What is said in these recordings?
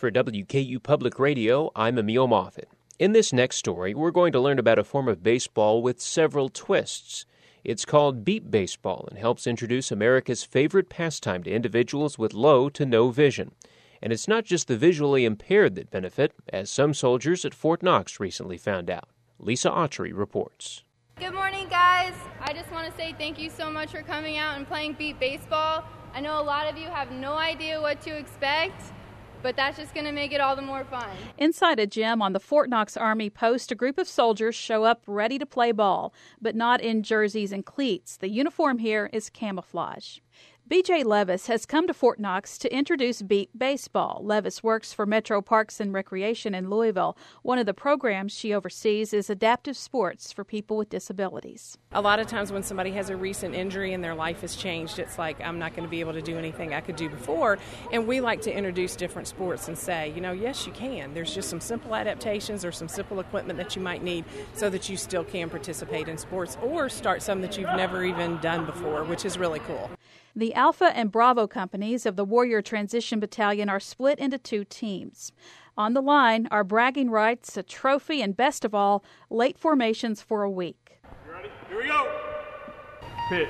For WKU Public Radio, I'm Emil Moffitt. In this next story, we're going to learn about a form of baseball with several twists. It's called beep baseball and helps introduce America's favorite pastime to individuals with low to no vision. And it's not just the visually impaired that benefit, as some soldiers at Fort Knox recently found out. Lisa Autry reports. Good morning, guys. I just want to say thank you so much for coming out and playing beep baseball. I know a lot of you have no idea what to expect, but that's just going to make it all the more fun. Inside a gym on the Fort Knox Army post, a group of soldiers show up ready to play ball, but not in jerseys and cleats. The uniform here is camouflage. B.J. Levis has come to Fort Knox to introduce beep baseball. Levis works for Metro Parks and Recreation in Louisville. One of the programs she oversees is adaptive sports for people with disabilities. A lot of times when somebody has a recent injury and their life has changed, it's like, I'm not going to be able to do anything I could do before. And we like to introduce different sports and say, yes, you can. There's just some simple adaptations or some simple equipment that you might need so that you still can participate in sports or start some that you've never even done before, which is really cool. The Alpha and Bravo companies of the Warrior Transition Battalion are split into two teams. On the line are bragging rights, a trophy, and best of all, late formations for a week. You ready? Here we go. Pitch.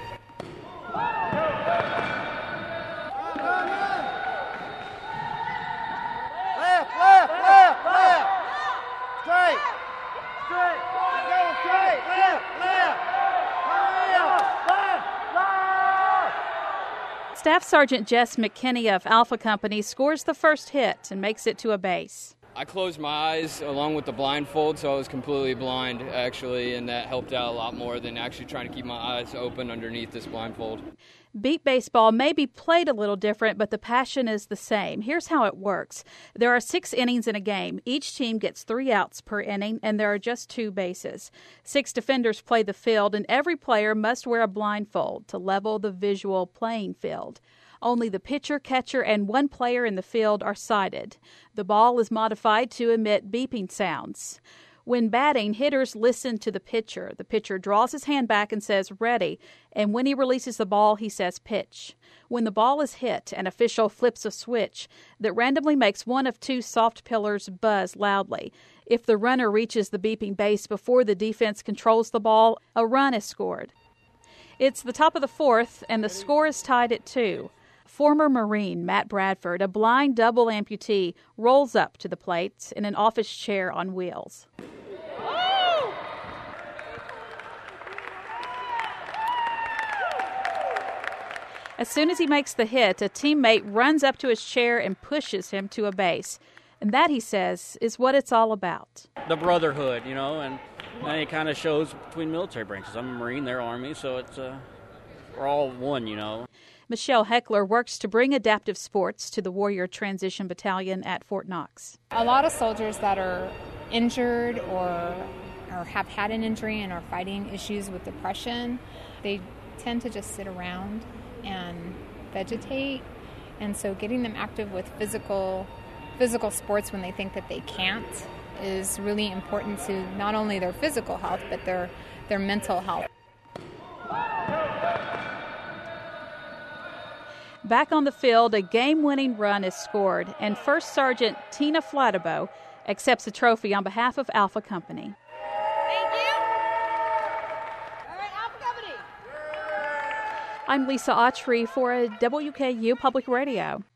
Left. Straight. Go straight. Left. Staff Sergeant Jess McKinney of Alpha Company scores the first hit and makes it to a base. I closed my eyes along with the blindfold, so I was completely blind, actually, and that helped out a lot more than actually trying to keep my eyes open underneath this blindfold. Beep baseball may be played a little different, but the passion is the same. Here's how it works. There are 6 innings in a game. Each team gets 3 outs per inning, and there are just 2 bases. 6 defenders play the field, and every player must wear a blindfold to level the visual playing field. Only the pitcher, catcher, and 1 player in the field are sighted. The ball is modified to emit beeping sounds. When batting, hitters listen to the pitcher. The pitcher draws his hand back and says, ready, and when he releases the ball, he says, pitch. When the ball is hit, an official flips a switch that randomly makes one of 2 soft pillars buzz loudly. If the runner reaches the beeping base before the defense controls the ball, a run is scored. It's the top of the 4th, and the score is tied at 2. Former Marine Matt Bradford, a blind double amputee, rolls up to the plate in an office chair on wheels. As soon as he makes the hit, a teammate runs up to his chair and pushes him to a base. And that, he says, is what it's all about. The brotherhood, and it kind of shows between military branches. I'm a Marine, they're Army, so it's we're all one, Michelle Heckler works to bring adaptive sports to the Warrior Transition Battalion at Fort Knox. A lot of soldiers that are injured or have had an injury and are fighting issues with depression, they tend to just sit around and vegetate. And so getting them active with physical sports when they think that they can't is really important to not only their physical health, but their mental health. Back on the field, a game-winning run is scored, and First Sergeant Tina Flattabo accepts a trophy on behalf of Alpha Company. Thank you. All right, Alpha Company. I'm Lisa Autry for WKU Public Radio.